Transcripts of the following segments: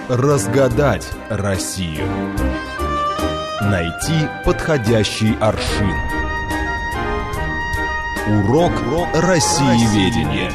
Разгадать Россию. Найти подходящий аршин. Урок Россиеведения.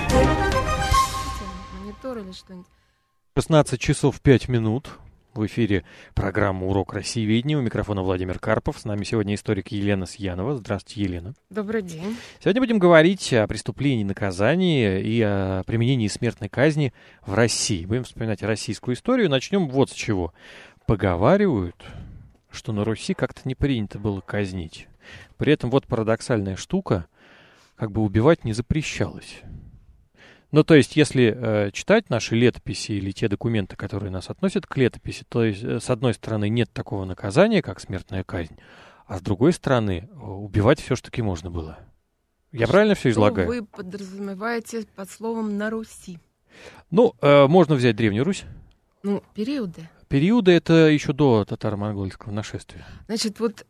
16 часов 5 минут. В эфире программа «Урок Россиеведения». У микрофона Владимир Карпов. С нами сегодня историк Елена Сьянова. Здравствуйте, Елена. Добрый день. Сегодня будем говорить о преступлении, наказании и о применении смертной казни в России. Будем вспоминать российскую историю. Начнем вот с чего. Поговаривают, что на Руси как-то не принято было казнить. При этом вот парадоксальная штука, как бы убивать не запрещалось. Ну, то есть, если читать наши летописи или те документы, которые нас относят к летописи, то есть, с одной стороны, нет такого наказания, как смертная казнь, а с другой стороны, убивать все-таки можно было. Я правильно все излагаю? Что вы подразумеваете под словом «на Руси»? Ну, можно взять Древнюю Русь. Ну, периоды. Периоды — это еще до татаро-монгольского нашествия. Значит, вот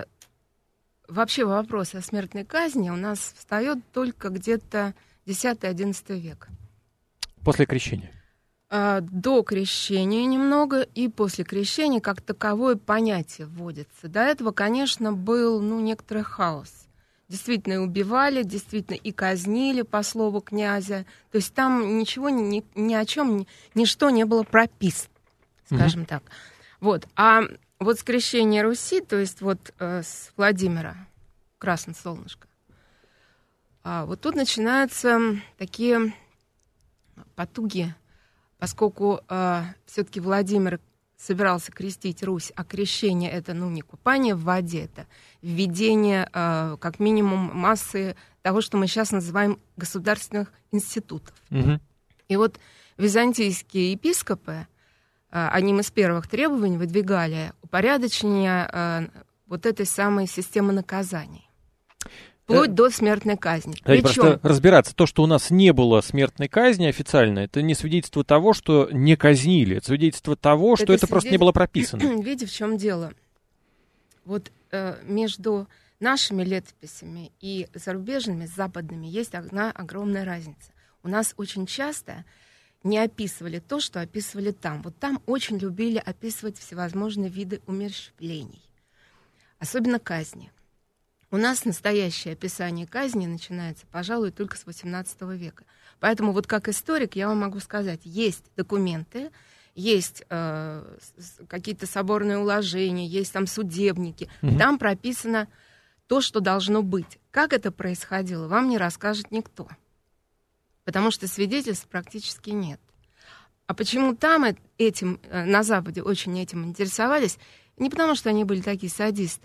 вообще вопрос о смертной казни у нас встает только где-то X-XI век. После крещения? До крещения немного, и после крещения как таковое понятие вводится. До этого, конечно, был некоторый хаос. Действительно убивали, действительно и казнили по слову князя. То есть там ничего, ни о чем, ничто не было прописано, скажем так. Вот. А вот с крещения Руси, то есть вот с Владимира, Красное Солнышко, вот тут начинаются такие потуги, поскольку все-таки Владимир собирался крестить Русь, а крещение — это не купание в воде, это введение как минимум массы того, что мы сейчас называем государственных институтов. И вот византийские епископы одним из первых требований выдвигали упорядочение вот этой самой системы наказаний. Вплоть до смертной казни. Просто разбираться, то, что у нас не было смертной казни официально, это не свидетельство того, что не казнили, это свидетельство того, что это просто не было прописано. Видите, в чем дело? Вот между нашими летописями и зарубежными, западными, есть одна огромная разница. У нас очень часто не описывали то, что описывали там. Вот там очень любили описывать всевозможные виды умерщвлений, особенно казни. У нас настоящее описание казни начинается, пожалуй, только с XVIII века. Поэтому вот как историк я вам могу сказать, есть документы, есть какие-то соборные уложения, есть там судебники, там прописано то, что должно быть. Как это происходило, вам не расскажет никто, потому что свидетельств практически нет. А почему там этим, на Западе очень этим интересовались? Не потому, что они были такие садисты,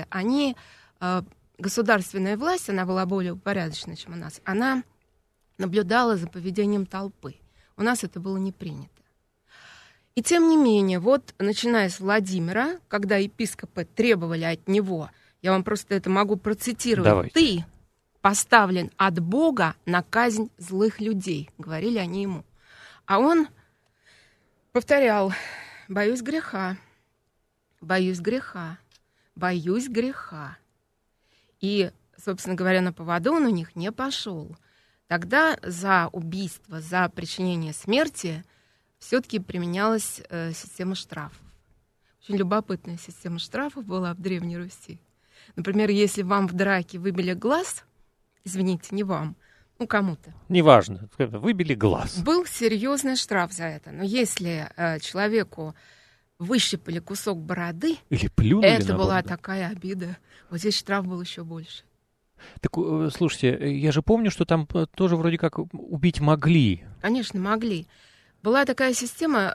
государственная власть, она была более упорядочена, чем у нас, она наблюдала за поведением толпы. У нас это было не принято. И тем не менее, вот начиная с Владимира, когда епископы требовали от него, я вам просто это могу процитировать, Давайте. «Ты поставлен от Бога на казнь злых людей», говорили они ему. А он повторял: «Боюсь греха, боюсь греха, боюсь греха». И, собственно говоря, на поводу он у них не пошел. Тогда за убийство, за причинение смерти все-таки применялась система штрафов. Очень любопытная система штрафов была в Древней Руси. Например, если вам в драке выбили глаз, извините, не вам, кому-то. Неважно, выбили глаз. Был серьезный штраф за это. Но если человеку выщипали кусок бороды, или плюнули это на была бороду. Такая обида. Вот здесь штраф был еще больше. Так, слушайте, я же помню, что там тоже вроде как убить могли. Конечно, могли. Была такая система,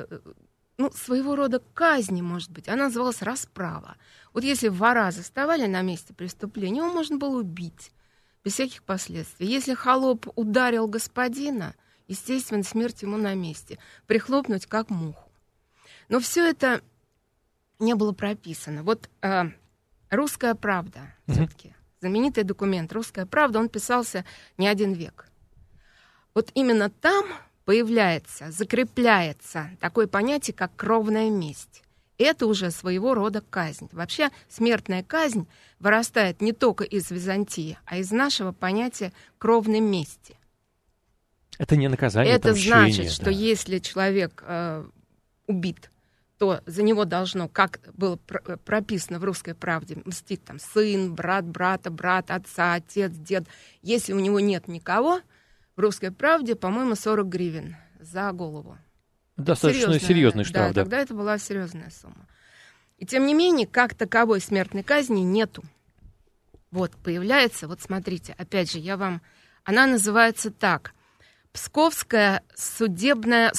своего рода казни, может быть. Она называлась расправа. Вот если вора заставали на месте преступления, его можно было убить без всяких последствий. Если холоп ударил господина, естественно, смерть ему на месте. Прихлопнуть как муху. Но все это не было прописано. Вот «Русская правда», все-таки знаменитый документ «Русская правда», он писался не один век. Вот именно там появляется, закрепляется такое понятие, как кровная месть. Это уже своего рода казнь. Вообще смертная казнь вырастает не только из Византии, а из нашего понятия кровной мести. Это не наказание, это отмщение, значит, что если человек убит, то за него должно, как было прописано в «Русской правде», мстить там сын, брат брата, брат отца, отец, дед. Если у него нет никого, в «Русской правде», по-моему, 40 гривен за голову. Достаточно серьезный штраф, да. Тогда это была серьезная сумма. И тем не менее, как таковой смертной казни нету. Вот, появляется, вот смотрите, опять же, она называется так. Псковская судная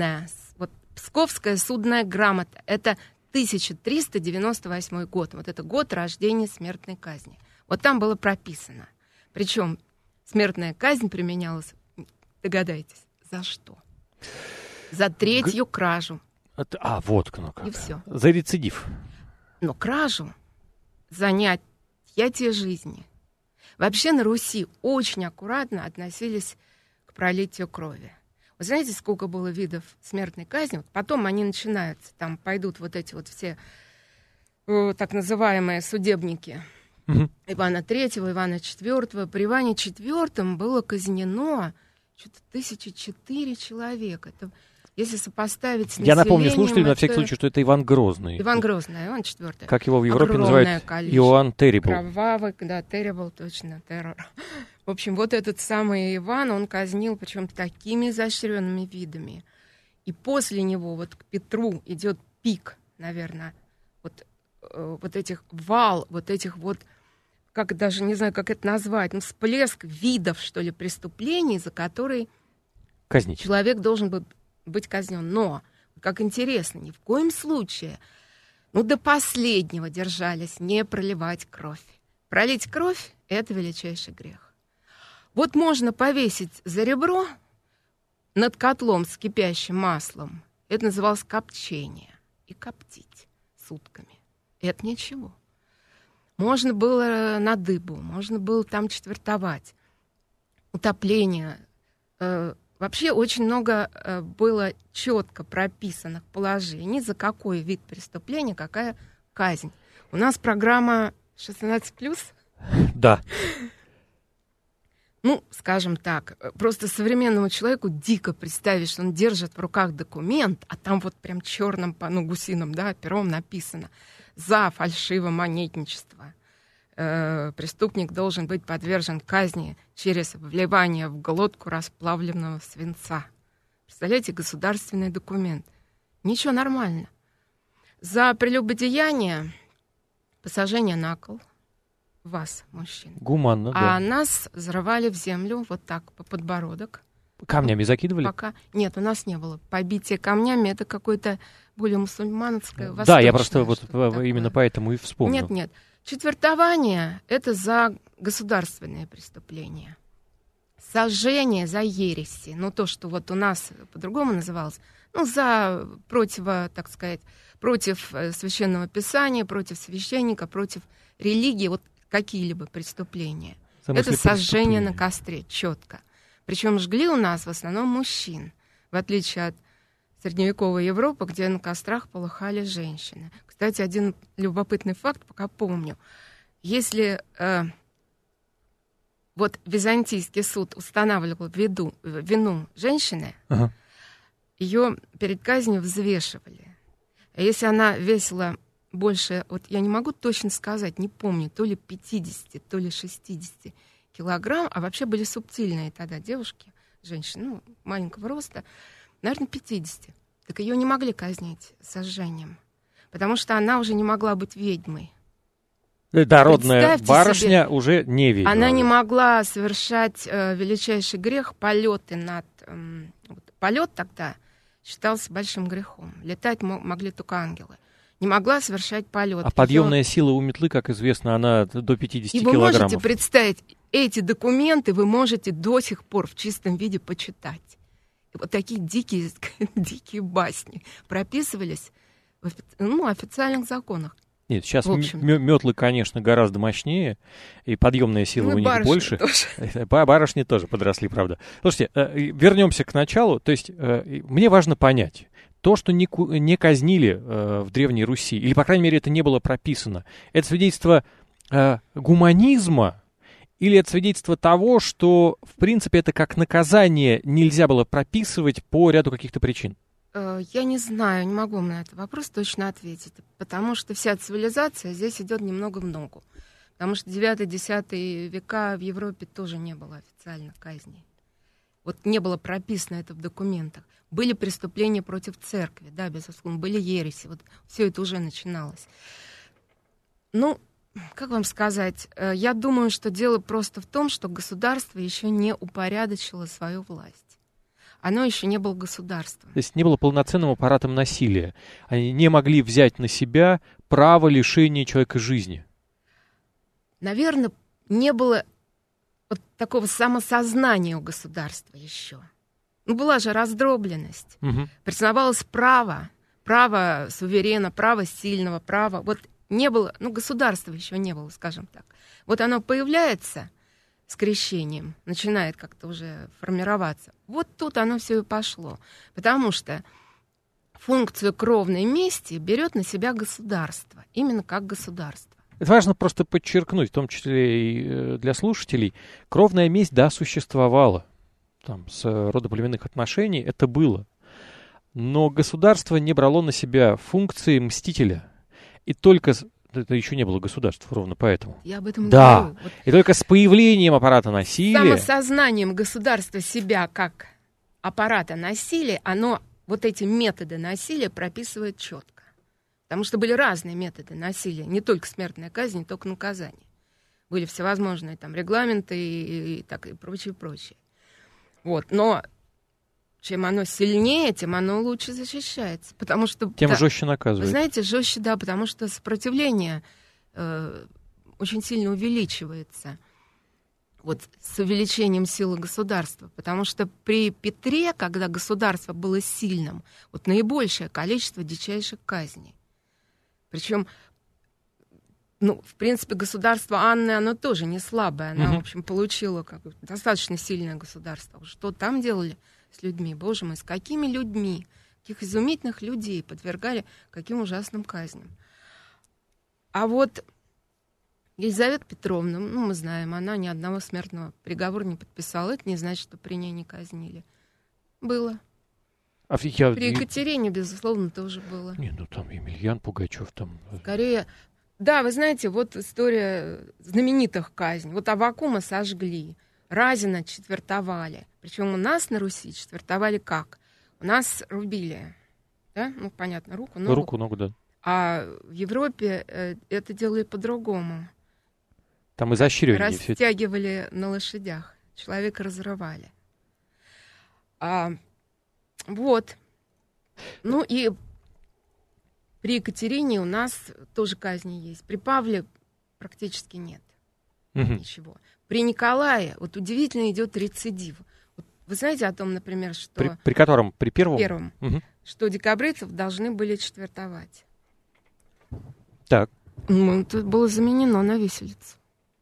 грамота. Это 1398 год. Вот это год рождения смертной казни. Вот там было прописано. Причем смертная казнь применялась, догадайтесь, за что? За третью кражу. Вот как. И все. За рецидив. Но кражу за неотъятие жизни. Вообще на Руси очень аккуратно относились к пролитию крови. Вы знаете, сколько было видов смертной казни? Вот потом они начинаются, там пойдут вот эти вот все так называемые судебники Ивана III, Ивана IV. При Иване IV было казнено что-то 1004 человека. Это, если сопоставить с населением... Я напомню слушателям на всякий случай, что это Иван Грозный. Иван Грозный, Иван IV. Как его в Европе называют? Иоанн Terrible. Кровавый, да, Terrible, точно, террор. В общем, вот этот самый Иван, он казнил, причем такими изощренными видами. И после него вот к Петру идет пик, наверное, вот этих вал, вот этих вот, как даже не знаю, как это назвать, всплеск видов, что ли, преступлений, за которые казнить человек должен быть казнен. Но, как интересно, ни в коем случае, до последнего держались не проливать кровь. Пролить кровь — это величайший грех. Вот можно повесить за ребро над котлом с кипящим маслом. Это называлось копчение. И коптить сутками. Это ничего. Можно было на дыбу, можно было там четвертовать. Утопление. Вообще очень много было четко прописанных положений, за какой вид преступления, какая казнь. У нас программа 16+. Да. Скажем так, просто современному человеку дико представить, что он держит в руках документ, а там вот прям черным, гусиным, да, пером написано: за фальшивомонетничество преступник должен быть подвержен казни через вливание в глотку расплавленного свинца. Представляете, государственный документ. Ничего, нормально. За прелюбодеяние посажение на кол. Вас, мужчин. Гуманно, да. А нас взрывали в землю вот так, по подбородок. Камнями закидывали? Пока... Нет, у нас не было. Побитие камнями — это какое-то более мусульманское, восточное. Да, я просто именно поэтому и вспомнил. Нет. Четвертование — это за государственные преступления. Сожжение за ереси. То, что вот у нас по-другому называлось, против священного писания, против священника, против религии, вот какие-либо преступления. Это сожжение на костре, четко. Причем жгли у нас в основном мужчин, в отличие от средневековой Европы, где на кострах полыхали женщины. Кстати, один любопытный факт, пока помню. Если византийский суд устанавливал вину женщины, ее перед казнью взвешивали. А если она весила больше, я не могу точно сказать, не помню, то ли 50, то ли 60 килограмм, а вообще были субтильные тогда девушки, женщины, маленького роста, наверное, 50. Так ее не могли казнить сожжением, потому что она уже не могла быть ведьмой. Дородная барышня себе, уже не ведьма. Она не могла совершать величайший грех, полеты полет тогда считался большим грехом. Летать могли только ангелы. Не могла совершать полет. А подъемная сила у метлы, как известно, она до 50 и килограммов. Вы можете представить, эти документы вы можете до сих пор в чистом виде почитать. И вот такие дикие басни прописывались в официальных законах. Нет, сейчас метлы, конечно, гораздо мощнее, и подъемная сила у них больше. Барышни тоже подросли, правда. Слушайте, вернемся к началу. То есть мне важно понять. То, что не казнили в Древней Руси, или, по крайней мере, это не было прописано, это свидетельство гуманизма, или это свидетельство того, что, в принципе, это как наказание нельзя было прописывать по ряду каких-то причин? Я не знаю, не могу на этот вопрос точно ответить, потому что вся цивилизация здесь идет немного в ногу. Потому что 9-10 века в Европе тоже не было официально казней. Вот не было прописано это в документах. Были преступления против церкви, да, безусловно, были ереси, вот все это уже начиналось. Ну, как вам сказать, я думаю, что дело просто в том, что государство еще не упорядочило свою власть. Оно еще не было государством. То есть не было полноценным аппаратом насилия. Они не могли взять на себя право лишения человека жизни. Наверное, не было вот такого самосознания у государства еще. Ну, была же раздробленность. Признавалось право суверена, право сильного, право. Вот не было, ну, государства еще не было, скажем так. Вот оно появляется с крещением, начинает как-то уже формироваться. Вот тут оно все и пошло. Потому что функцию кровной мести берет на себя государство, именно как государство. Это важно просто подчеркнуть, в том числе и для слушателей. Кровная месть, да, существовала. Там, с родоплеменных отношений это было. Но государство не брало на себя функции мстителя. И только... Это еще не было государства, ровно поэтому. Я об этом да. говорю. Вот и только с появлением аппарата насилия... самосознанием государства себя как аппарата насилия, оно вот эти методы насилия прописывает четко. Потому что были разные методы насилия. Не только смертная казнь, не только наказание. Были всевозможные там регламенты и прочее. Вот. Но чем оно сильнее, тем оно лучше защищается. Потому что, тем жестче наказывает. Вы знаете, жестче, да, потому что сопротивление очень сильно увеличивается. Вот с увеличением силы государства. Потому что при Петре, когда государство было сильным, вот наибольшее количество дичайших казней. Причем, ну, в принципе, государство Анны, оно тоже не слабое. Она, в общем, получила достаточно сильное государство. Что там делали с людьми? Боже мой, с какими людьми? Каких изумительных людей подвергали каким ужасным казням. А вот Елизавета Петровна, ну, мы знаем, она ни одного смертного приговора не подписала. Это не значит, что при ней не казнили. Было. При Екатерине, безусловно, тоже было. Не, ну там Емельян Пугачев там... Скорее... Да, вы знаете, вот история знаменитых казней. Вот Аввакума сожгли, Разина четвертовали. Причем у нас на Руси четвертовали как? У нас рубили, да? Ну, понятно, руку, ногу. Руку, ногу, да. А в Европе это делали по-другому. Там изощрение. Растягивали на лошадях, человека разрывали. Вот. Ну и при Екатерине у нас тоже казни есть. При Павле практически нет ничего. При Николае вот удивительно идет рецидив. Вот вы знаете о том, например, что... При котором? При первом? Первом. Что декабрицев должны были четвертовать. Так. Ну, это было заменено на виселицу.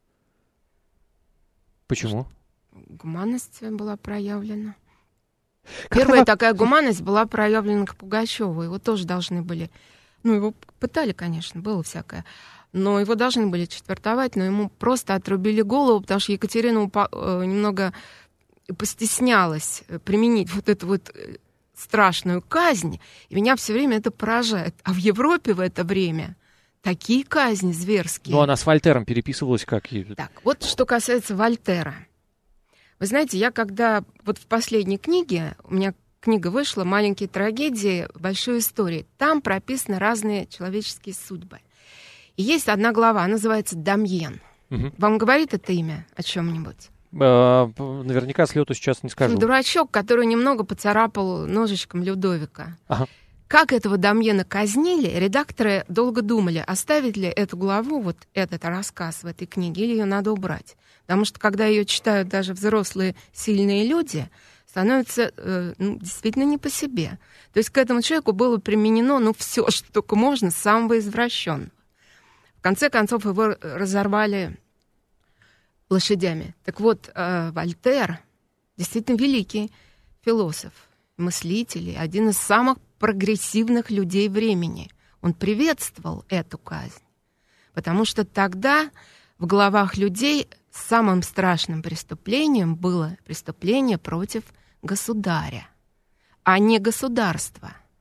Почему? Гуманность была проявлена. Первая такая гуманность была проявлена к Пугачеву. Его тоже должны были... Ну, его пытали, конечно, было всякое. Но его должны были четвертовать, но ему просто отрубили голову, потому что Екатерина немного постеснялась применить вот эту вот страшную казнь. И меня все время это поражает. А в Европе в это время такие казни зверские. Ну, она с Вольтером переписывалась как... Так, вот что касается Вольтера. Вы знаете, я когда... Вот в последней книге, у меня книга вышла «Маленькие трагедии большой истории». Там прописаны разные человеческие судьбы. И есть одна глава, называется «Дамьен». Вам говорит это имя о чем-нибудь? Наверняка с лету сейчас не скажу. Дурачок, который немного поцарапал ножичком Людовика. Ага. Как этого Дамьена казнили, редакторы долго думали, оставить ли эту главу, вот этот рассказ в этой книге, или ее надо убрать. Потому что, когда ее читают даже взрослые сильные люди, становится действительно не по себе. То есть к этому человеку было применено все, что только можно, самого извращенного. В конце концов, его разорвали лошадями. Так вот, Вольтер действительно великий философ, мыслитель, один из самых прогрессивных людей времени. Он приветствовал эту казнь, потому что тогда в головах людей самым страшным преступлением было преступление против государя, а не государства.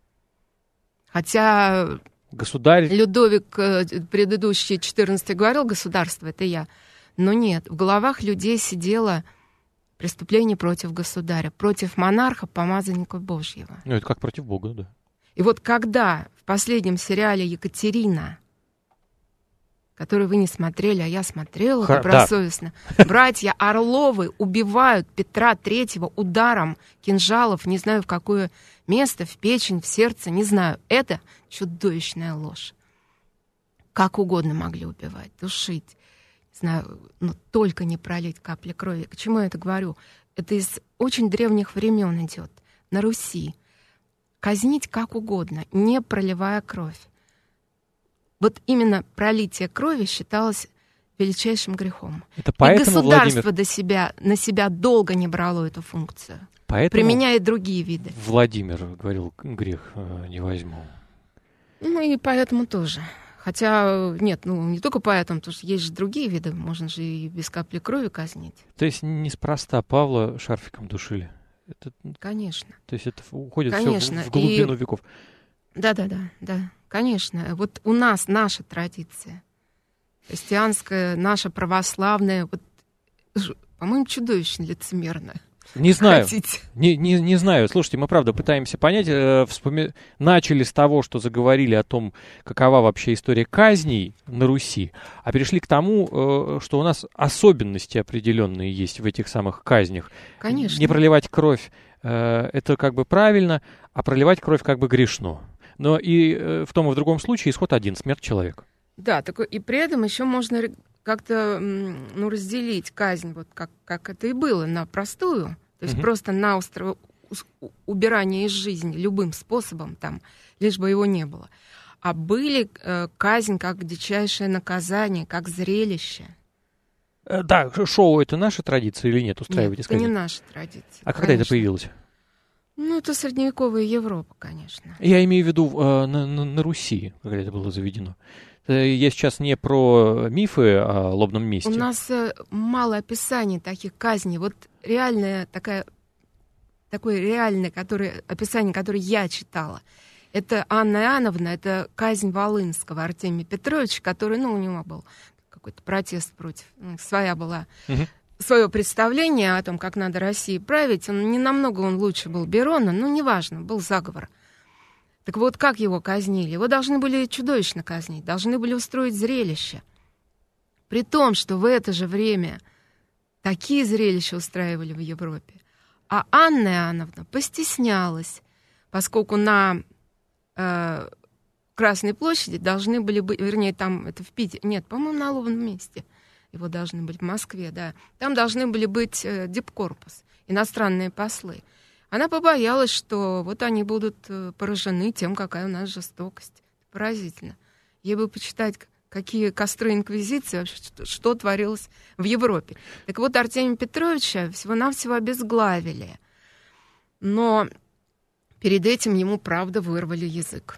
Хотя Государь... Людовик предыдущий, 14-й, говорил, государство — это я. Но нет, в головах людей сидело преступление против государя, против монарха, помазанника Божьего. Ну, это как против Бога, да. И вот когда в последнем сериале «Екатерина», который вы не смотрели, а я смотрела добросовестно, братья Орловы убивают Петра III ударом кинжалов, не знаю в какое место, в печень, в сердце, не знаю. Это чудовищная ложь. Как угодно могли убивать, душить. Не знаю, но только не пролить капли крови. К чему я это говорю? Это из очень древних времен идет. На Руси. Казнить как угодно, не проливая кровь. Вот именно пролитие крови считалось величайшим грехом. Это поэтому, и государство Владимир... на себя долго не брало эту функцию, применяя другие виды. Владимир говорил, грех не возьму. Ну и поэтому тоже. Хотя, нет, не только поэтому, потому что есть же другие виды, можно же и без капли крови казнить. То есть неспроста Павла шарфиком душили? Это... Конечно. То есть это уходит Конечно. все в глубину веков? Да, конечно. Вот у нас наша традиция, христианская, наша православная, вот, по-моему, чудовищно лицемерная. Не знаю. Не знаю. Слушайте, мы, правда, пытаемся понять. Начали с того, что заговорили о том, какова вообще история казней на Руси, а перешли к тому, что у нас особенности определенные есть в этих самых казнях. Конечно. Не проливать кровь — это как бы правильно, а проливать кровь как бы грешно. Но и в том и в другом случае исход один — смерть человека. Да, и при этом еще можно как-то разделить казнь, вот как это и было, на простую, то есть просто на убирание из жизни любым способом, там, лишь бы его не было. А были казнь как дичайшее наказание, как зрелище. Да, шоу — это наша традиция или нет? Устраивать Нет, это не наша традиция. А когда это появилось? Это средневековая Европа, конечно. Я имею в виду на Руси, когда это было заведено. Я сейчас не про мифы о лобном месте. У нас мало описаний таких казней. Вот реальное такое реальное описание, которое я читала. Это Анна Иоанновна, это казнь Волынского Артемия Петровича, который, у него был какой-то протест против, своя была... свое представление о том, как надо Россией править, не намного лучше был Берона, неважно, был заговор. Так вот, как его казнили? Его должны были чудовищно казнить, должны были устроить зрелище. При том, что в это же время такие зрелища устраивали в Европе. А Анна Иоанновна постеснялась, поскольку на Красной площади должны были быть, вернее, там это в Питере, нет, по-моему, на Лобном месте, его должны быть в Москве, да. Там должны были быть дипкорпус, иностранные послы. Она побоялась, что вот они будут поражены тем, какая у нас жестокость. Поразительно. Ей бы почитать, какие костры инквизиции, вообще, что творилось в Европе. Так вот, Артемия Петровича всего-навсего обезглавили. Но перед этим ему, правда, вырвали язык.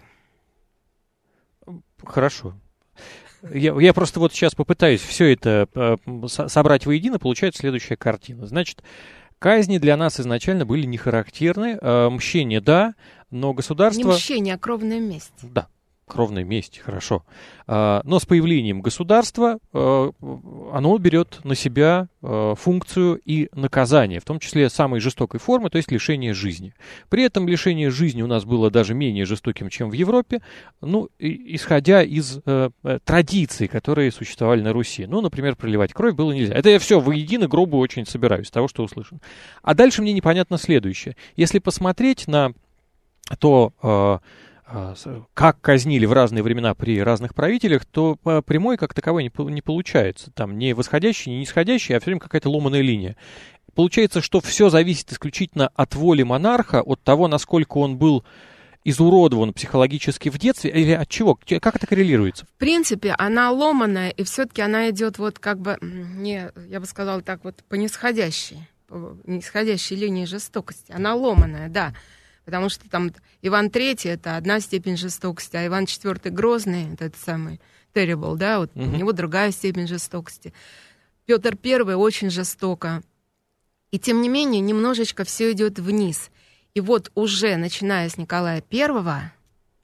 Хорошо. Я просто вот сейчас попытаюсь все это собрать воедино, получается следующая картина. Значит, казни для нас изначально были не характерны. Мщение, да, но государство... Не мщение, а кровная месть. Да, кровная месть, хорошо. Но с появлением государства оно берет на себя функцию и наказание, в том числе самой жестокой формы, то есть лишение жизни. При этом лишение жизни у нас было даже менее жестоким, чем в Европе, исходя из традиций, которые существовали на Руси. Например, проливать кровь было нельзя. Это я все воедино грубо очень собираюсь, того, что услышан. А дальше мне непонятно следующее. Если посмотреть на то... как казнили в разные времена при разных правителях, то прямой как таковой не получается. Там не восходящий, не нисходящий, а все время какая-то ломаная линия. Получается, что все зависит исключительно от воли монарха, от того, насколько он был изуродован психологически в детстве, или от чего? Как это коррелируется? В принципе, она ломаная, и все-таки она идет вот как бы, я бы сказала так вот, по нисходящей линии жестокости. Она ломаная, да. Потому что там Иван III — это одна степень жестокости, а Иван IV Грозный — это этот самый terrible, да, вот у него другая степень жестокости. Петр I очень жестоко. И тем не менее, немножечко все идет вниз. И вот уже начиная с Николая I,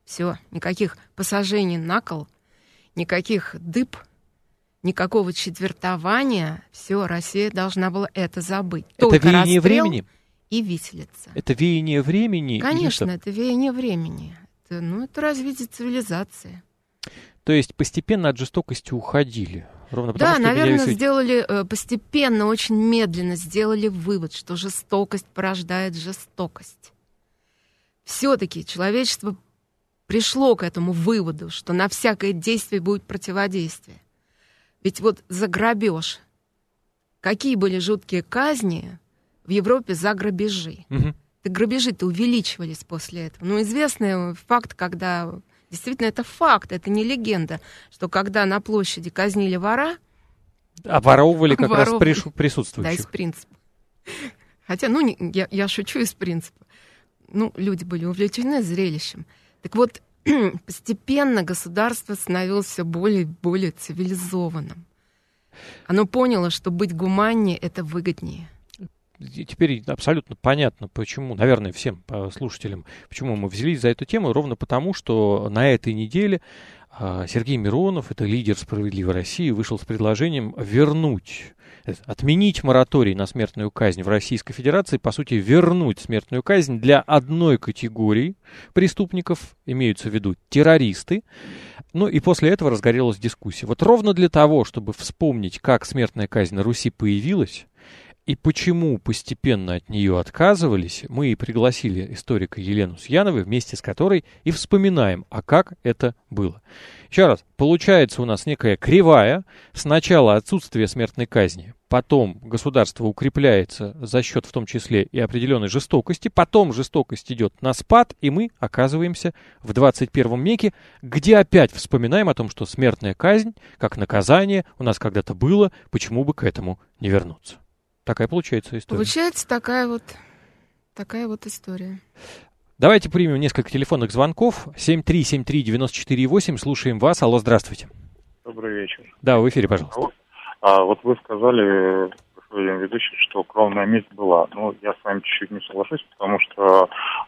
Все, никаких посажений на кол, никаких дыб, никакого четвертования. Все, Россия должна была это забыть. Это Только веяние расстрел времени? И виселица. Это веяние времени? Конечно, это веяние времени. Это развитие цивилизации. То есть постепенно от жестокости уходили? Ровно потому, Да, что наверное, сделали постепенно, очень медленно сделали вывод, что жестокость порождает жестокость. Все-таки человечество пришло к этому выводу, что на всякое действие будет противодействие. Ведь вот за грабеж, какие были жуткие казни в Европе за грабежи. Угу. Грабежи-то увеличивались после этого. Ну, известный факт, когда... Действительно, это факт, это не легенда, что когда на площади казнили вора... Обворовывали как раз присутствующих. Да, из принципа. Хотя, я шучу из принципа. Люди были увлечены зрелищем. Так вот, постепенно государство становилось все более и более цивилизованным. Оно поняло, что быть гуманнее — это выгоднее. И теперь абсолютно понятно, почему, наверное, всем слушателям, почему мы взялись за эту тему, ровно потому, что на этой неделе Сергей Миронов, это лидер «Справедливой России», вышел с предложением отменить мораторий на смертную казнь в Российской Федерации, по сути, вернуть смертную казнь для одной категории преступников, имеются в виду террористы. И после этого разгорелась дискуссия. Вот ровно для того, чтобы вспомнить, как смертная казнь на Руси появилась, и почему постепенно от нее отказывались, мы и пригласили историка Елену Сьянову, вместе с которой и вспоминаем, а как это было. Еще раз, получается у нас некая кривая. Сначала отсутствие смертной казни, потом государство укрепляется за счет в том числе и определенной жестокости, потом жестокость идет на спад, и мы оказываемся в 21 веке, где опять вспоминаем о том, что смертная казнь, как наказание, у нас когда-то было, почему бы к этому не вернуться. Такая получается история. Получается такая вот история. Давайте примем несколько телефонных звонков. 7373948. Слушаем вас. Алло, здравствуйте. Добрый вечер. Да, в эфире, пожалуйста. Вот вы сказали, господин ведущий, что кровная месть была. Я с вами чуть-чуть не соглашусь, потому что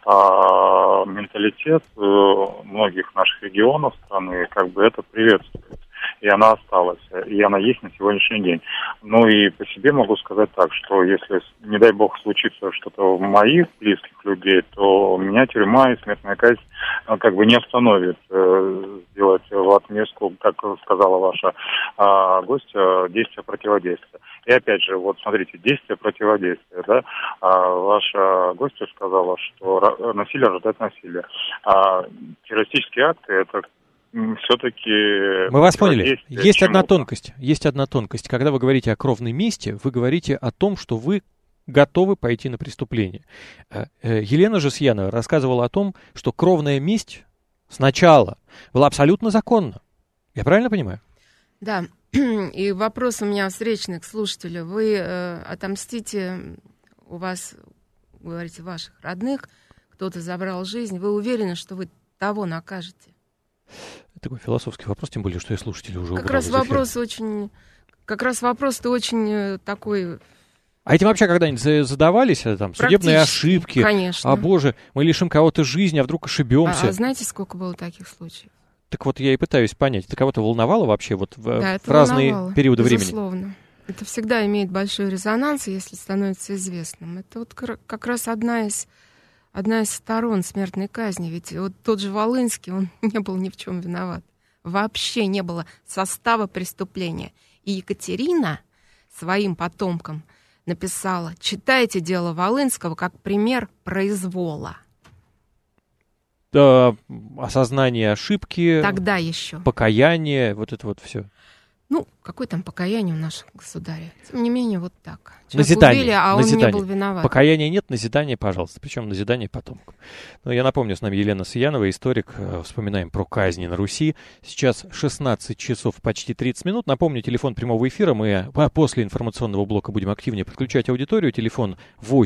менталитет многих наших регионов страны это приветствует. И она осталась, и она есть на сегодняшний день. И по себе могу сказать так, что если, не дай бог, случится что-то у моих близких людей, то меня тюрьма и смертная казнь не остановит сделать в отместку, как сказала ваша гостья, действия противодействия. И опять же, смотрите, действия противодействия, да, ваша гостья сказала, что насилие рождает насилие. Террористические акты — это все-таки... Мы вас поняли. Есть одна тонкость. Когда вы говорите о кровной мести, вы говорите о том, что вы готовы пойти на преступление. Елена же Сьянова рассказывала о том, что кровная месть сначала была абсолютно законна. Я правильно понимаю? Да. И вопрос у меня встречный к слушателю. Вы отомстите, у вас, говорите, ваших родных, кто-то забрал жизнь. Вы уверены, что вы того накажете? Такой философский вопрос, тем более, что я слушателя уже как убрал раз из эфира. вопрос-то очень такой... А этим вообще когда-нибудь задавались, судебные ошибки? Конечно. А, боже, мы лишим кого-то жизни, а вдруг ошибемся? А знаете, сколько было таких случаев? Так вот, я и пытаюсь понять, это кого-то волновало вообще в это разные волновало, периоды времени? Безусловно. Это всегда имеет большой резонанс, если становится известным. Это как раз одна из сторон смертной казни. Ведь тот же Волынский, он не был ни в чем виноват. Вообще не было состава преступления. И Екатерина своим потомкам написала: читайте дело Волынского как пример произвола. Осознание ошибки, Тогда еще. покаяние, вот это вот все. Какое там покаяние у наших государя? Тем не менее, вот так. Назидание. Убили, а назидание. Он не был виноват. Покаяния нет, назидание, пожалуйста. Причем назидание потомкам. Я напомню, с нами Елена Сьянова, историк. Вспоминаем про казни на Руси. Сейчас 16 часов почти 30 минут. Напомню, телефон прямого эфира. Мы после информационного блока будем активнее подключать аудиторию. Телефон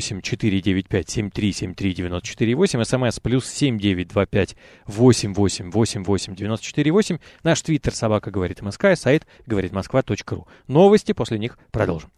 8-495-7373-94-8. СМС +7 925 88 88 94 8. Наш твиттер собака говорит МСК, сайт говоритмосква.ру. Новости, после них продолжим.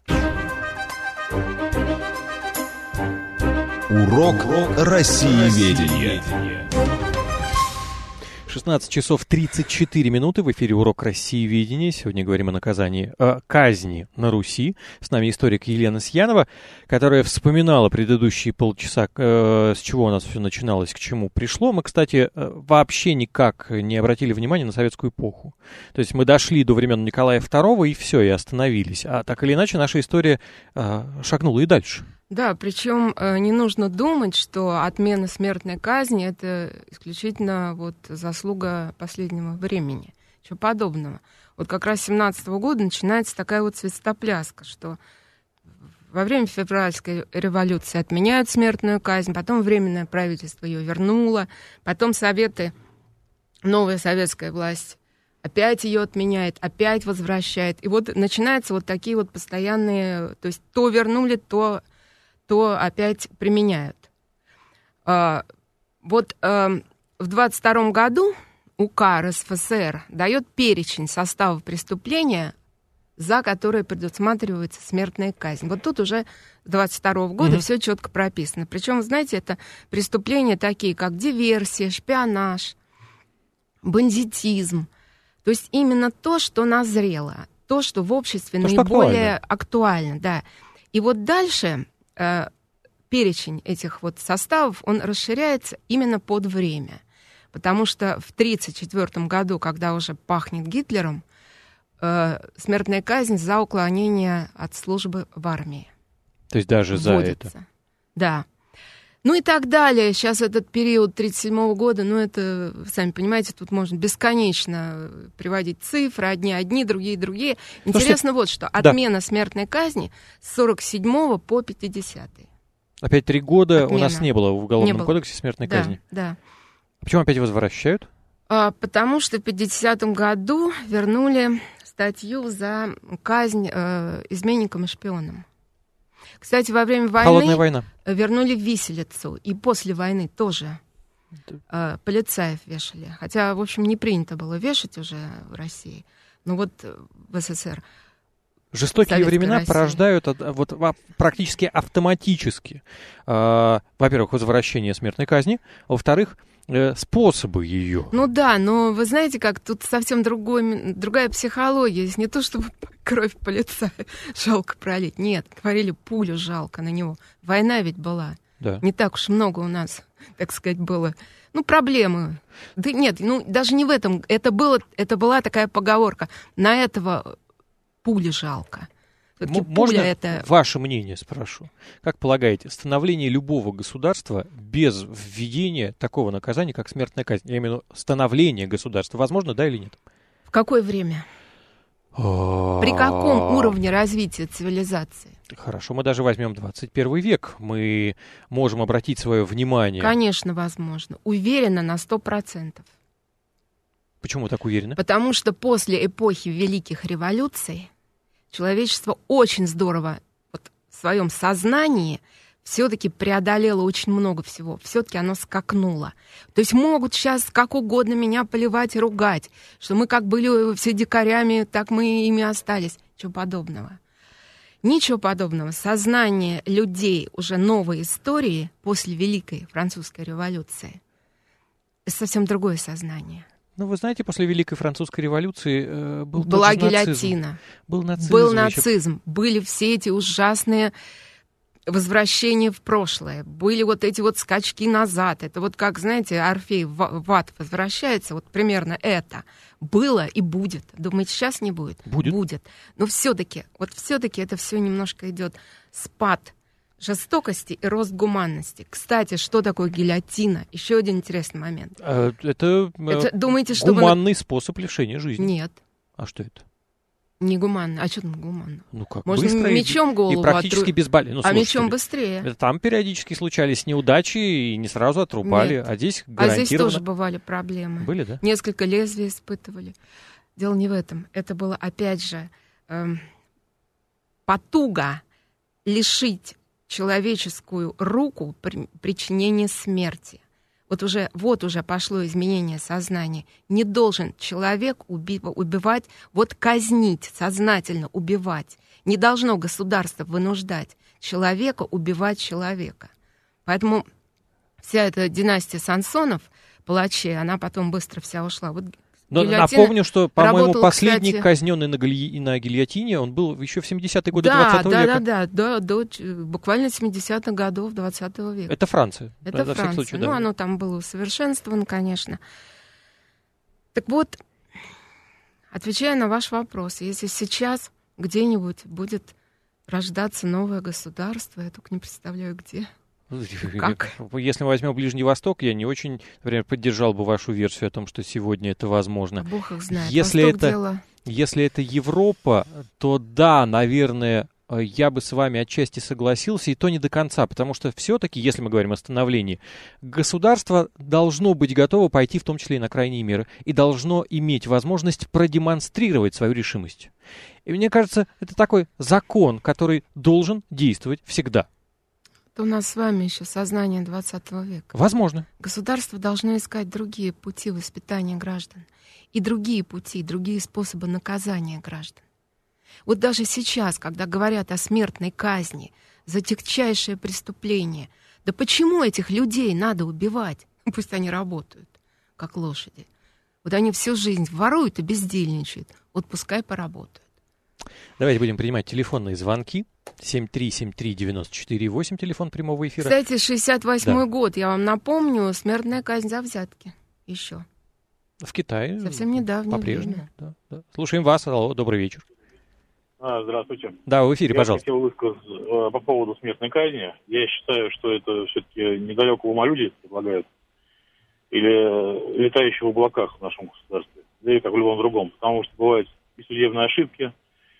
Урок Россиеведения. 16 часов 34 минуты. В эфире урок Россиеведения. Сегодня говорим о наказании, казни на Руси. С нами историк Елена Сьянова, которая вспоминала предыдущие полчаса, с чего у нас все начиналось, к чему пришло. Мы, кстати, вообще никак не обратили внимания на советскую эпоху. То есть мы дошли до времен Николая II и все, и остановились. А так или иначе наша история шагнула и дальше. Да, причем не нужно думать, что отмена смертной казни — это исключительно вот заслуга последнего времени. Чего подобного. Вот как раз с 17 года начинается такая вот свистопляска, что во время февральской революции отменяют смертную казнь, потом Временное правительство ее вернуло, потом новая советская власть опять ее отменяет, опять возвращает. И вот начинаются вот такие вот постоянные, то есть то вернули, то опять применяют. В 22 году УК РСФСР дает перечень составов преступления, за которые предусматривается смертная казнь. Вот тут уже с 22 года все четко прописано. Причем, знаете, это преступления такие, как диверсия, шпионаж, бандитизм. То есть именно то, что назрело, то, что в обществе наиболее актуально. Да. И вот дальше перечень этих вот составов, он расширяется именно под время. Потому что в 1934 году, когда уже пахнет Гитлером, смертная казнь за уклонение от службы в армии. То есть даже вводится. За это? Да. Ну и так далее. Сейчас этот период 1937 года, это, сами понимаете, тут можно бесконечно приводить цифры, одни, другие. Интересно вот что. Отмена смертной казни с 47 по 50-й. Опять 3 года у нас не было в Уголовном кодексе смертной казни. Да. А почему опять возвращают? Потому что в 50-м году вернули статью за казнь изменникам и шпионам. Кстати, во время войны Холодная война. Вернули виселицу. И после войны тоже полицаев вешали. Хотя, в общем, не принято было вешать уже в России. Но вот в СССР. Жестокие времена России порождают практически автоматически, во-первых, возвращение смертной казни, а во-вторых, способы ее. Ну да, но вы знаете, как тут совсем другая психология. Здесь не то, чтобы кровь полицая жалко пролить. Нет, говорили, пулю жалко на него. Война ведь была. Да. Не так уж много у нас, так сказать, было. Проблемы. Да нет, даже не в этом. Это была такая поговорка. На этого пули жалко. Можно ваше мнение спрошу? Как полагаете, становление любого государства без введения такого наказания, как смертная казнь, я имею в виду становление государства, возможно, да или нет? В какое время? При каком уровне развития цивилизации? Хорошо, мы даже возьмем 21 век. Мы можем обратить свое внимание. Конечно, возможно. Уверена на 100%. Почему так уверена? Потому что после эпохи великих революций человечество очень здорово в своем сознании все-таки преодолело очень много всего. Все-таки оно скакнуло. То есть могут сейчас как угодно меня поливать и ругать, что мы как были все дикарями, так мы ими остались. Ничего подобного. Ничего подобного. Сознание людей уже новой истории после Великой Французской революции — это совсем другое сознание. Вы знаете, после Великой Французской революции была гильотина, был нацизм, были все эти ужасные возвращения в прошлое, были вот эти вот скачки назад. Это вот как, знаете, Орфей в ад возвращается, вот примерно это было и будет. Думаете, сейчас не будет? Будет. Но все-таки это все немножко идет спад жестокости и рост гуманности. Кстати, что такое гильотина? Еще один интересный момент. Это думаете, что гуманный способ лишения жизни. Нет. А что это? Не гуманно. А что там гуманно? Как? Можно мечом голову и практически без боли. мечом быстрее. Там периодически случались неудачи, и не сразу отрубали. Нет. А здесь гарантированно... А здесь тоже бывали проблемы. Были, да? Несколько лезвий испытывали. Дело не в этом. Это было, опять же, потуга лишить человеческую руку причинения смерти. Вот уже пошло изменение сознания. Не должен человек убивать, казнить, сознательно убивать. Не должно государство вынуждать человека убивать человека. Поэтому вся эта династия Сансонов палачей, она потом быстро вся ушла. Вот Но гильотина напомню, что, по-моему, работала, последний кстати, казненный на гильотине, он был еще в 70-е годы 20 века. Да, до буквально 70-х годов 20 века. Это Франция. Это на всякий Франция. случай, Ну, да. оно там было усовершенствовано, конечно. Так вот, отвечая на ваш вопрос, если сейчас где-нибудь будет рождаться новое государство, я только не представляю, где. Как? Если мы возьмем Ближний Восток, я не очень, например, поддержал бы вашу версию о том, что сегодня это возможно. А Бог их знает. Если Восток это, дело... если это Европа, то да, наверное, я бы с вами отчасти согласился, и то не до конца, потому что все-таки, если мы говорим о становлении, государство должно быть готово пойти в том числе и на крайние меры, и должно иметь возможность продемонстрировать свою решимость. И мне кажется, это такой закон, который должен действовать всегда. Это у нас с вами еще сознание 20 века. Возможно. Государство должно искать другие пути воспитания граждан и другие пути, другие способы наказания граждан. Вот даже сейчас, когда говорят о смертной казни за тягчайшее преступление, да почему этих людей надо убивать? Пусть они работают, как лошади. Вот они всю жизнь воруют и бездельничают. Вот пускай поработают. Давайте будем принимать телефонные звонки. 7373948, телефон прямого эфира. Кстати, 68-й Да. год, я вам напомню, смертная казнь за взятки. Еще. В Китае. Совсем недавнее По-прежнему. время. Да, да. Слушаем вас. Алло, добрый вечер. Здравствуйте. Да, в эфире, Я пожалуйста. хотел высказаться по поводу смертной казни. Я считаю, что это все-таки недалеко умолюдие предлагают. Или летающие в облаках в нашем государстве. Да и как в любом другом. Потому что бывают и судебные ошибки,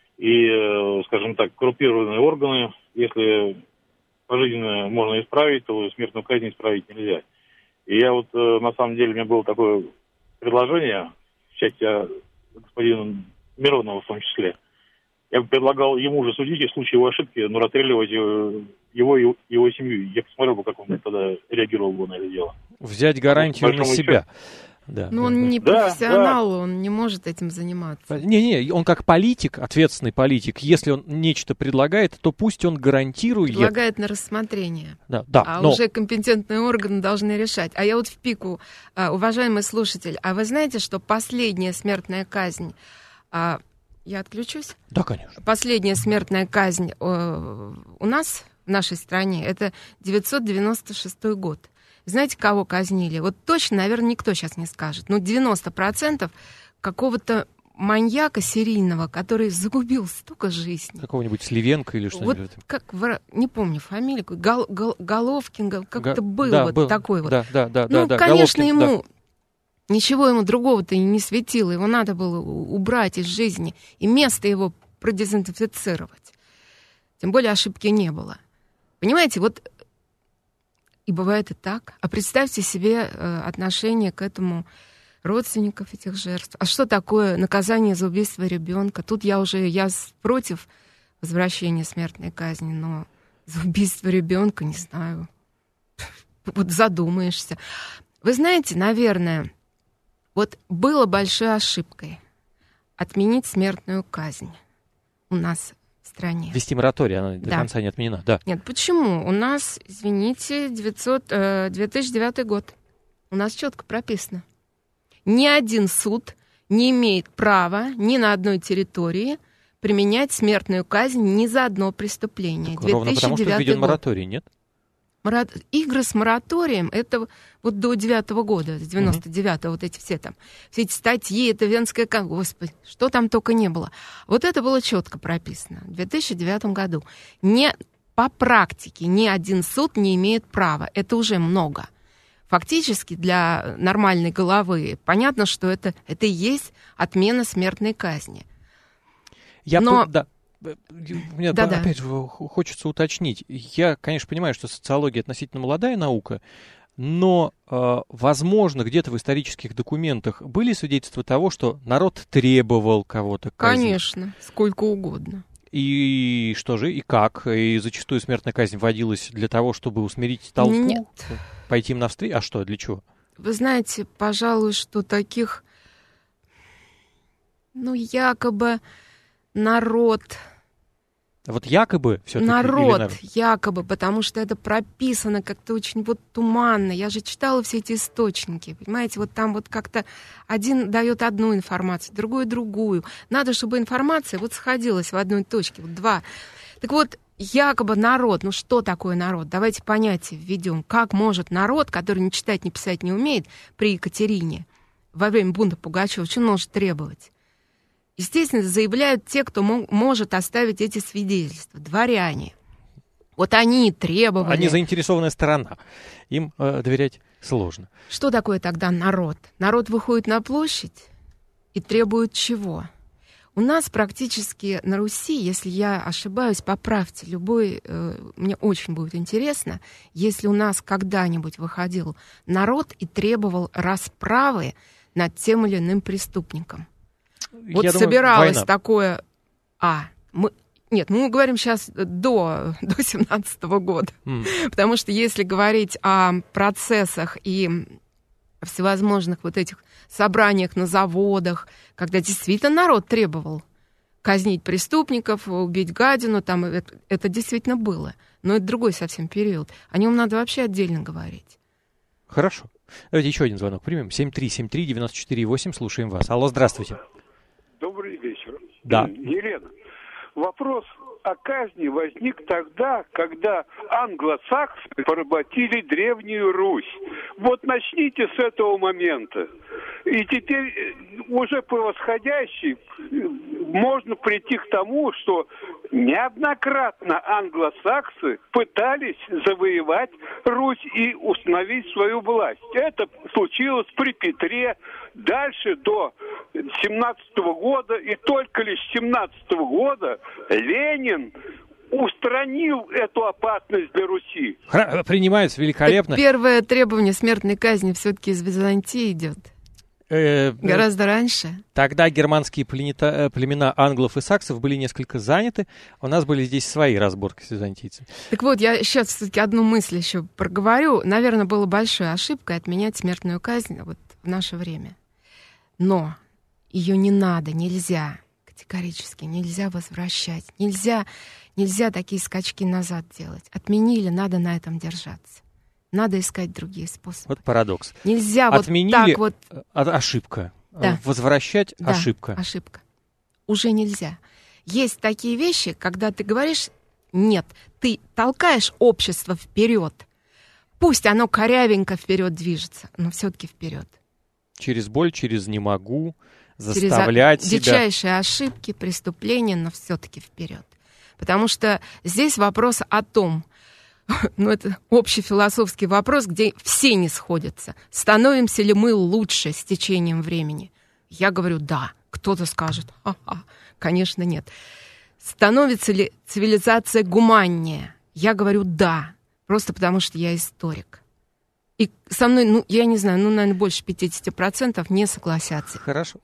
и, скажем так, коррумпированные органы. Если пожизненно можно исправить, то смертную казнь исправить нельзя. И я вот, на самом деле, у меня было такое предложение, в части господина Миронова в том числе. Я бы предлагал ему же судить и в случае его ошибки, но расстреливать его и его семью. Я посмотрел бы, как он тогда реагировал бы на это дело. Взять гарантию на себя. Да, Но да, он да. не профессионал, он не может этим заниматься. Не, он как политик, ответственный политик, если он нечто предлагает, то пусть он гарантирует. Предлагает на рассмотрение. Да, А но... уже компетентные органы должны решать. А я вот в пику, уважаемый слушатель, а вы знаете, что последняя смертная казнь... Я отключусь? Да, конечно. Последняя смертная казнь у нас, в нашей стране, это 996 год. Знаете, кого казнили? Вот точно, наверное, никто сейчас не скажет. Но 90% какого-то маньяка серийного, который загубил столько жизней. Какого-нибудь Сливенко или что-нибудь. Вот как, не помню фамилию, Головкин, как-то был да, вот был. такой вот. Да, Ну, да, конечно, Головкин, ему... Ничего ему другого-то и не светило. Его надо было убрать из жизни и место его продезинфицировать. Тем более ошибки не было. Понимаете, вот и бывает и так. А представьте себе отношение к этому родственников этих жертв. А что такое наказание за убийство ребенка? Тут я против возвращения смертной казни, но за убийство ребенка, не знаю. Вот задумаешься. Вы знаете, наверное, вот было большой ошибкой отменить смертную казнь у нас в стране. Ввести мораторий, она до конца не отменена, да. Нет, почему? У нас, извините, 2009 год. У нас четко прописано. Ни один суд не имеет права ни на одной территории применять смертную казнь ни за одно преступление. Так, ровно потому, что введен мораторий, нет? Игры с мораторием, это вот до 9-го года, с 99-го, вот эти все эти статьи, это Венская конвенция, господи, что там только не было. Вот это было четко прописано в 2009 году. По практике ни один суд не имеет права, это уже много. Фактически для нормальной головы понятно, что это и есть отмена смертной казни. Мне опять же хочется уточнить. Я, конечно, понимаю, что социология относительно молодая наука, но, возможно, где-то в исторических документах были свидетельства того, что народ требовал кого-то казнить. Конечно, сколько угодно. И что же, и как? И зачастую смертная казнь вводилась для того, чтобы усмирить толпу? Нет. Пойти им навстречу? А что, для чего? Вы знаете, пожалуй, что таких, якобы народ Вот якобы все-таки... Народ, якобы, потому что это прописано как-то очень вот туманно. Я же читала все эти источники, понимаете, вот там вот как-то один дает одну информацию, другой другую. Надо, чтобы информация вот сходилась в одной точке, вот два. Так вот, якобы народ, ну что такое народ? Давайте понятие введем. Как может народ, который ни читать, ни писать не умеет, при Екатерине, во время бунта Пугачева, что он может требовать? Естественно, заявляют те, кто может оставить эти свидетельства, дворяне. Вот они и требовали. Они заинтересованная сторона. Им доверять сложно. Что такое тогда народ? Народ выходит на площадь и требует чего? У нас практически на Руси, если я ошибаюсь, поправьте, любой, мне очень будет интересно, если у нас когда-нибудь выходил народ и требовал расправы над тем или иным преступником. Вот Я собиралось думаю, такое... мы говорим сейчас до 17-го года. Потому что если говорить о процессах и всевозможных вот этих собраниях на заводах, когда действительно народ требовал казнить преступников, убить гадину, там это действительно было. Но это другой совсем период. О нем надо вообще отдельно говорить. Хорошо. Давайте еще один звонок примем. 7373948, слушаем вас. Алло, здравствуйте. Добрый вечер. Да. Елена, вопрос о казни возник тогда, когда англосаксы поработили Древнюю Русь. Вот начните с этого момента. И теперь уже по восходящей можно прийти к тому, что неоднократно англосаксы пытались завоевать Русь и установить свою власть. Это случилось при Петре, дальше до 17-го года, и только лишь с 17-го года Ленин устранил эту опасность для Руси. Принимается великолепно. Так первое требование смертной казни все-таки из Византии идет. Гораздо раньше. Тогда германские племена англов и саксов были несколько заняты. У нас были здесь свои разборки с византийцами. Так вот, я сейчас все-таки одну мысль еще проговорю. Наверное, было большой ошибкой отменять смертную казнь вот в наше время. Но ее не надо, нельзя, категорически нельзя возвращать. Нельзя такие скачки назад делать. Отменили, надо на этом держаться. Надо искать другие способы. Вот парадокс. Нельзя Отменили, вот так вот... ошибка. Да. Возвращать да, ошибка. Ошибка. Уже нельзя. Есть такие вещи, когда ты говоришь нет, ты толкаешь общество вперед. Пусть оно корявенько вперед движется, но все-таки вперед. Через боль, через не могу, заставлять себя. Дичайшие ошибки, преступления, но все-таки вперед. Потому что здесь вопрос о том, это общий философский вопрос, где все не сходятся. Становимся ли мы лучше с течением времени? Я говорю, да. Кто-то скажет, конечно, нет. Становится ли цивилизация гуманнее? Я говорю, да. Просто потому, что я историк. И со мной, я не знаю, наверное, больше 50% не согласятся. Хорошо.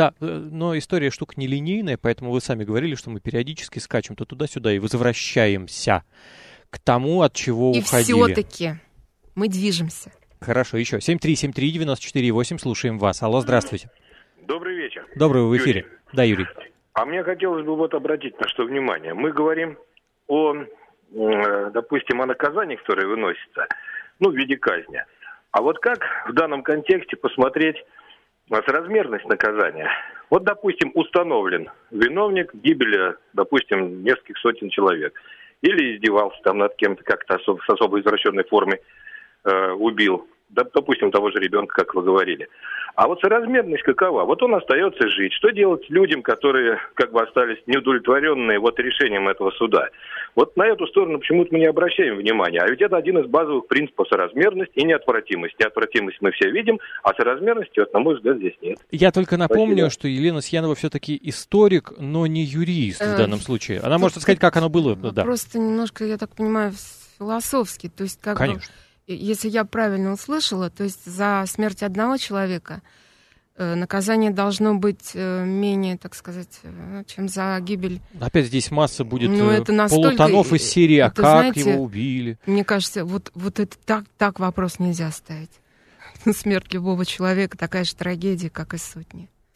Но история штука нелинейная, поэтому вы сами говорили, что мы периодически скачем то туда-сюда и возвращаемся к тому, от чего и уходили. И все-таки мы движемся. Хорошо, еще. 7373948, слушаем вас. Алло, здравствуйте. Добрый вечер. Добрый, в эфире. Юрий. Да, Юрий. А мне хотелось бы обратить на что внимание. Мы говорим о, допустим, о наказаниях, которые выносятся, в виде казни. А вот как в данном контексте посмотреть соразмерность наказания? Вот, допустим, установлен виновник гибели, допустим, нескольких сотен человек. Или издевался там над кем-то как-то с особо извращенной формой, убил, допустим, того же ребенка, как вы говорили. А вот соразмерность какова? Вот он остается жить. Что делать людям, которые остались неудовлетворенные решением этого суда? Вот на эту сторону почему-то мы не обращаем внимания. А ведь это один из базовых принципов: соразмерность и неотвратимость. Неотвратимость мы все видим, а соразмерности, на мой взгляд, здесь нет. Я только напомню, что Елена Сьянова все-таки историк, но не юрист в данном случае. Она может сказать, как оно было. Просто немножко, я так понимаю, философски. То есть Конечно. Если я правильно услышала, то есть за смерть одного человека наказание должно быть менее, так сказать, чем за гибель. Опять здесь масса будет это полутонов из серии, а это, как знаете, его убили. Мне кажется, вот это так вопрос нельзя ставить. Смерть любого человека такая же трагедия, как и сотни.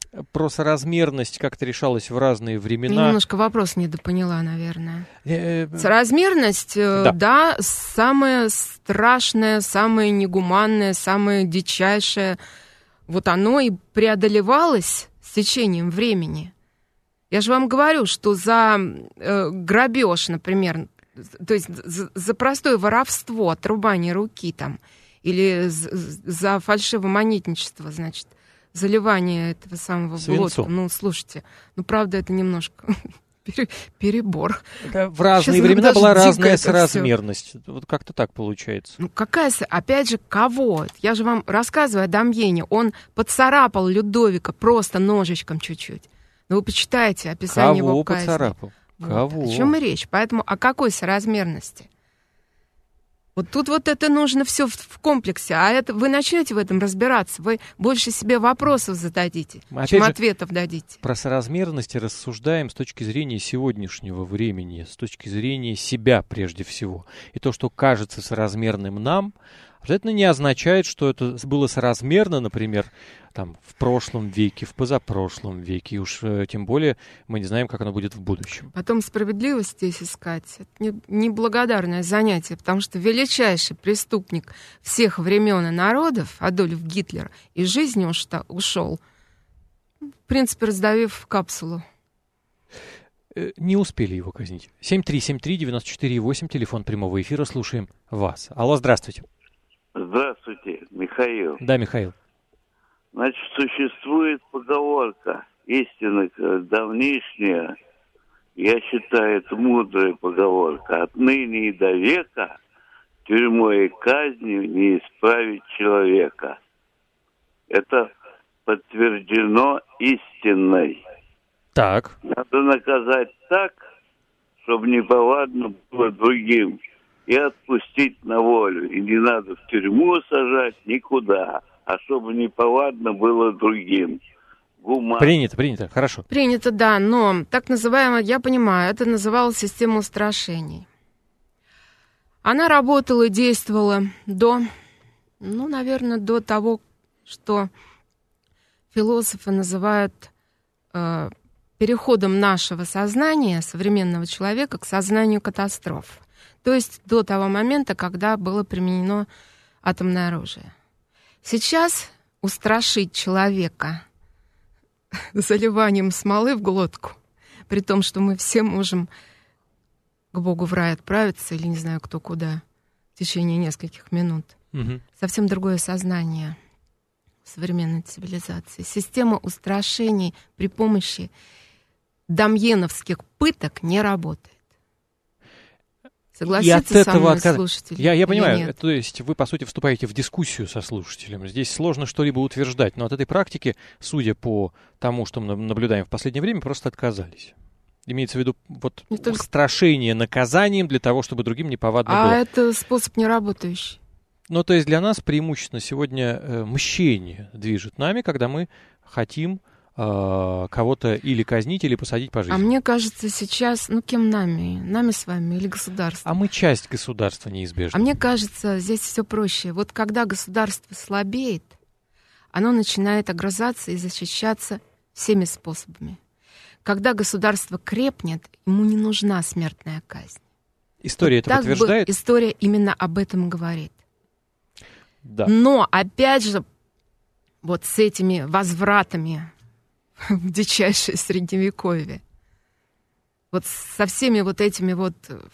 про соразмерность как-то решалось в разные Я времена. немножко вопрос недопоняла, наверное. Соразмерность, да, самое страшное, самое негуманное, самое дичайшее. Вот оно и преодолевалось с течением времени. Я же вам говорю, что за грабеж, например, то есть за простое воровство, отрубание руки там, или за фальшивомонетничество, значит, заливание этого самого блота. Ну, слушайте, ну, правда, это немножко перебор. В разные времена была разная соразмерность. Вот как-то так получается. Ну, опять же, кого? Я же вам рассказываю о Дамьене. Он поцарапал Людовика просто ножичком чуть-чуть. Ну, вы почитайте описание его казни. Кого поцарапал? Кого? О чем и речь? Поэтому о какой соразмерности? Вот тут вот это нужно все в комплексе. А это вы начнете в этом разбираться, вы больше себе вопросов зададите, чем ответов дадите. Про соразмерность рассуждаем с точки зрения сегодняшнего времени, с точки зрения себя прежде всего. И то, что кажется соразмерным нам, обязательно не означает, что это было соразмерно, например, там, в прошлом веке, в позапрошлом веке. И уж тем более мы не знаем, как оно будет в будущем. Потом справедливость здесь искать — это неблагодарное занятие, потому что величайший преступник всех времен и народов, Адольф Гитлер, из жизни ушел, в принципе, раздавив капсулу. Не успели его казнить. 7373948, телефон прямого эфира, слушаем вас. Алло, здравствуйте. Здравствуйте, Михаил. Да, Михаил. Значит, существует поговорка, истинно давнишняя, я считаю, это мудрая поговорка. Отныне и до века тюрьмой и казнью не исправить человека. Это подтверждено истиной. Так. Надо наказать так, чтобы неповадно было другим. И отпустить на волю. И не надо в тюрьму сажать никуда, а чтобы неповадно было другим. Принято, хорошо. Принято, да, но так называемая, я понимаю, это называлось система устрашений. Она работала и действовала наверное, до того, что философы называют переходом нашего сознания, современного человека, к сознанию катастроф. То есть до того момента, когда было применено атомное оружие. Сейчас устрашить человека заливанием смолы в глотку, при том, что мы все можем к Богу в рай отправиться, или не знаю кто куда, в течение нескольких минут. Угу. Совсем другое сознание в современной цивилизации. Система устрашений при помощи дамьеновских пыток не работает. Согласится со мной слушатель? Я понимаю, то есть вы, по сути, вступаете в дискуссию со слушателем. Здесь сложно что-либо утверждать, но от этой практики, судя по тому, что мы наблюдаем в последнее время, просто отказались. Имеется в виду вот устрашение наказанием для того, чтобы другим неповадно было. А это способ неработающий. Ну, то есть для нас преимущественно сегодня мщение движет нами, когда мы хотим кого-то или казнить, или посадить по жизни. А мне кажется, сейчас, кем нами? Нами с вами или государством? А мы часть государства неизбежно. А мне кажется, здесь все проще. Вот когда государство слабеет, оно начинает огрызаться и защищаться всеми способами. Когда государство крепнет, ему не нужна смертная казнь. История это подтверждает? История именно об этом говорит. Да. Но, опять же, вот с этими возвратами в дичайшее средневековье, вот со всеми вот этими вот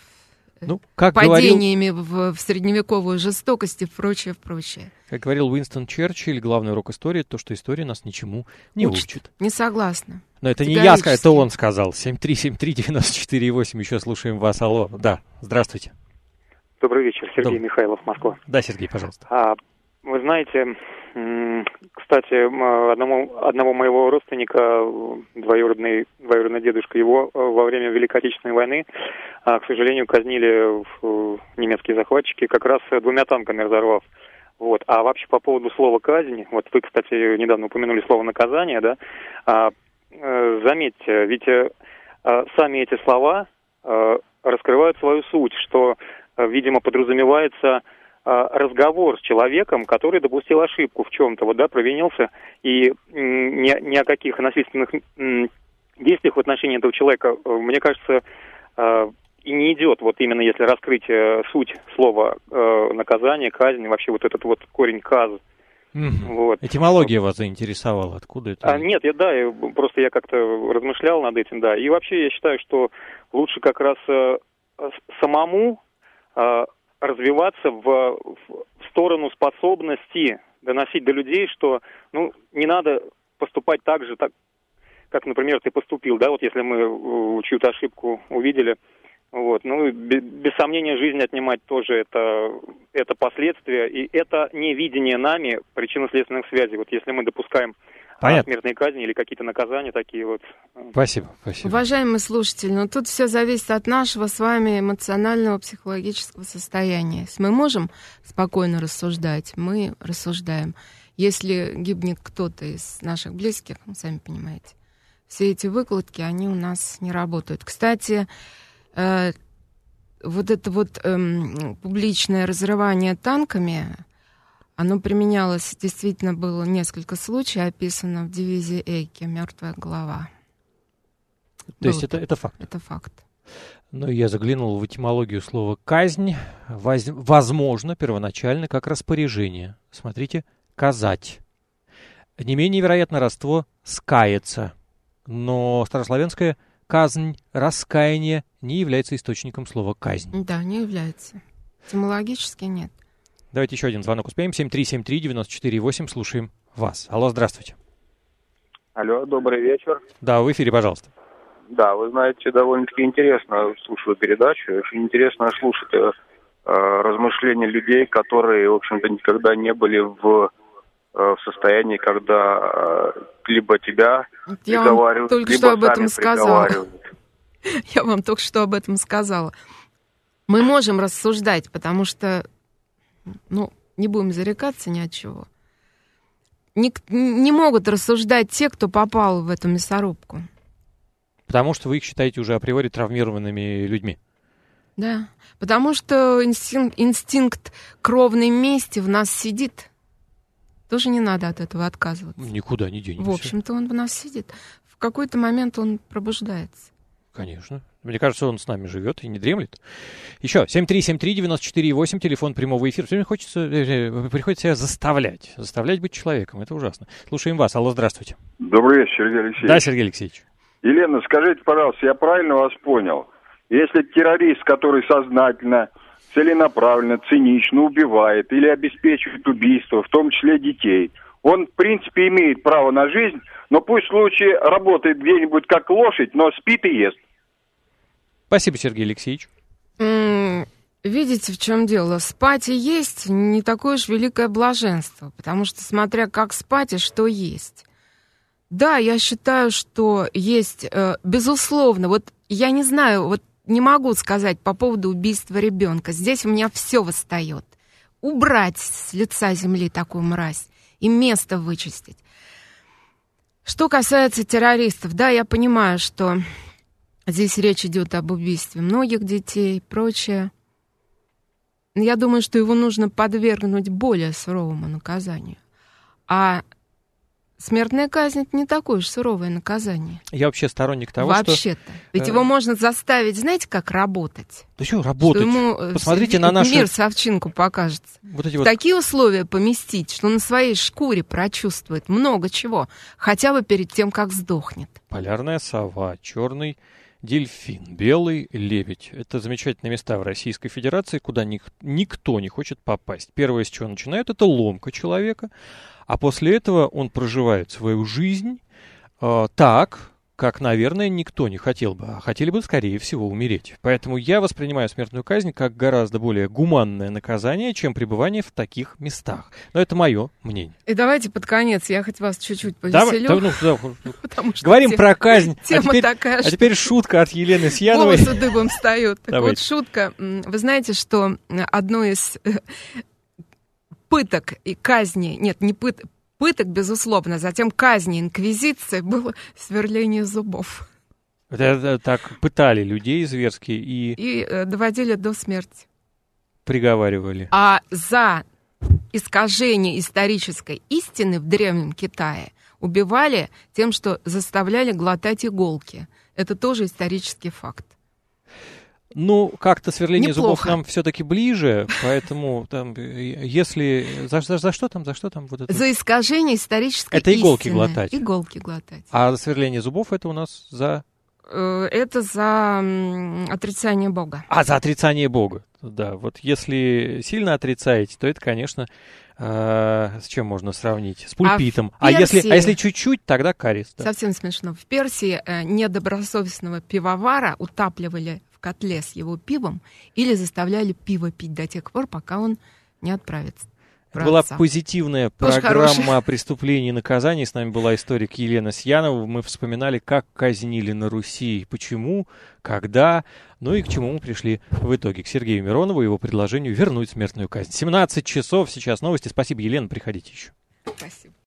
падениями в средневековую жестокость и прочее. Как говорил Уинстон Черчилль, главный урок истории — то, что история нас ничему не учит. Не согласна. Но это не я сказал, это он сказал. 7373948, еще слушаем вас. Алло, да, здравствуйте. Добрый вечер, Сергей Михайлов, Москва. Да, Сергей, пожалуйста. Вы знаете, кстати, одного моего родственника, двоюродный дедушка, его во время Великой Отечественной войны, к сожалению, казнили немецкие захватчики, как раз 2 танками разорвав. Вот. А вообще по поводу слова «казнь», вот вы, кстати, недавно упомянули слово «наказание», да, заметьте, ведь сами эти слова раскрывают свою суть, что, видимо, подразумевается разговор с человеком, который допустил ошибку в чем-то, вот, да, провинился, и ни о каких насильственных действиях в отношении этого человека, мне кажется, и не идет, вот именно если раскрыть суть слова наказание, казнь, вообще вот этот вот корень каз. Вот. Этимология вас заинтересовала, откуда это? Нет, просто я как-то размышлял над этим, да. И вообще я считаю, что лучше как раз самому развиваться в сторону способности доносить до людей, что, не надо поступать так же, как, например, ты поступил, да, вот если мы чью-то ошибку увидели, вот, без сомнения, жизнь отнимать тоже это последствия, и это не видение нами причинно-следственных связей. Вот если мы допускаем смертные казни или какие-то наказания такие вот. Спасибо. Уважаемый слушатель, тут все зависит от нашего с вами эмоционального, психологического состояния. Если мы можем спокойно рассуждать, мы рассуждаем. Если гибнет кто-то из наших близких, сами понимаете, все эти выкладки, они у нас не работают. Кстати, вот это вот публичное разрывание танками, оно применялось, действительно было несколько случаев, описано в дивизии Эйке «Мертвая голова». То есть это факт? Это факт. Я заглянул в этимологию слова «казнь». Возможно, первоначально как распоряжение. Смотрите, «казать». Не менее вероятно родство «скаяться». Но старославянское «казнь», «раскаяние» не является источником слова «казнь». Да, не является. Этимологически нет. Давайте еще один звонок успеем. 7373948, слушаем вас. Алло, здравствуйте. Алло, добрый вечер. Да, в эфире, пожалуйста. Да, вы знаете, довольно-таки интересно слушаю передачу. Очень интересно слушать размышления людей, которые, в общем-то, никогда не были в состоянии, когда либо тебя приговаривают, либо сами приговаривают. Я вам только что об этом сказала. Мы можем рассуждать, потому что, не будем зарекаться ни от чего. Не могут рассуждать те, кто попал в эту мясорубку. Потому что вы их считаете уже априори травмированными людьми. Да, потому что инстинкт кровной мести в нас сидит. Тоже не надо от этого отказываться. Никуда не денемся. В общем-то, он в нас сидит. В какой-то момент он пробуждается. Конечно. Мне кажется, он с нами живет и не дремлет. Еще 7373948, телефон прямого эфира. Все время приходится себя заставлять быть человеком. Это ужасно. Слушаем вас. Алло, здравствуйте. Добрый вечер, Сергей Алексеевич. Да, Сергей Алексеевич. Елена, скажите, пожалуйста, я правильно вас понял? Если террорист, который сознательно, целенаправленно, цинично убивает или обеспечивает убийство, в том числе детей, он, в принципе, имеет право на жизнь, но пусть в случае работает где-нибудь как лошадь, но спит и ест. Спасибо, Сергей Алексеевич. Видите, в чем дело? Спать и есть не такое уж великое блаженство, потому что смотря как спать и что есть. Да, я считаю, что есть, безусловно, вот я не знаю, вот не могу сказать по поводу убийства ребенка. Здесь у меня все восстает. Убрать с лица земли такую мразь и место вычистить. Что касается террористов, да, я понимаю, что здесь речь идет об убийстве многих детей и прочее. Я думаю, что его нужно подвергнуть более суровому наказанию. А смертная казнь — это не такое уж суровое наказание. Я вообще сторонник того, вообще-то. Ведь его можно заставить, знаете, как работать? Да что работать? Что ему посмотрите на наши... мир с овчинку покажется. Вот эти такие условия поместить, что он на своей шкуре прочувствует много чего, хотя бы перед тем, как сдохнет. Полярная сова, черный дельфин, белый лебедь. Это замечательные места в Российской Федерации, куда никто не хочет попасть. Первое, с чего начинают, это ломка человека. А после этого он проживает свою жизнь так, как, наверное, никто не хотел бы. А хотели бы, скорее всего, умереть. Поэтому я воспринимаю смертную казнь как гораздо более гуманное наказание, чем пребывание в таких местах. Но это мое мнение. И давайте под конец, я хоть вас чуть-чуть повеселю. Говорим про казнь. Тема такая, а теперь шутка от Елены Сьяновой. Волосы дыбом встают. Так вот, шутка. Вы знаете, что одно из... пыток и казни, нет, не пыток, безусловно, затем казни инквизиции было сверление зубов. Это так пытали людей зверски и доводили до смерти. приговаривали. А за искажение исторической истины в Древнем Китае убивали тем, что заставляли глотать иголки. Это тоже исторический факт. Ну, как-то сверление Неплохо. зубов нам все-таки ближе, поэтому там, если... За что там? Вот это? За искажение исторической Это истины. иголки глотать. Иголки глотать. А сверление зубов это у нас за... Это за отрицание Бога. За отрицание Бога. Да, вот если сильно отрицаете, то это, конечно, с чем можно сравнить? С пульпитом. Если чуть-чуть, тогда кариес. Да. Совсем смешно. В Персии недобросовестного пивовара утапливали в котле с его пивом или заставляли пиво пить до тех пор, пока он не отправится. Это была позитивная программа «Преступление и наказание». С нами была историк Елена Сьянова. Мы вспоминали, как казнили на Руси, почему, когда, ну и к чему мы пришли в итоге. К Сергею Миронову и его предложению вернуть смертную казнь. 17 часов, сейчас новости. Спасибо, Елена, приходите еще. Спасибо.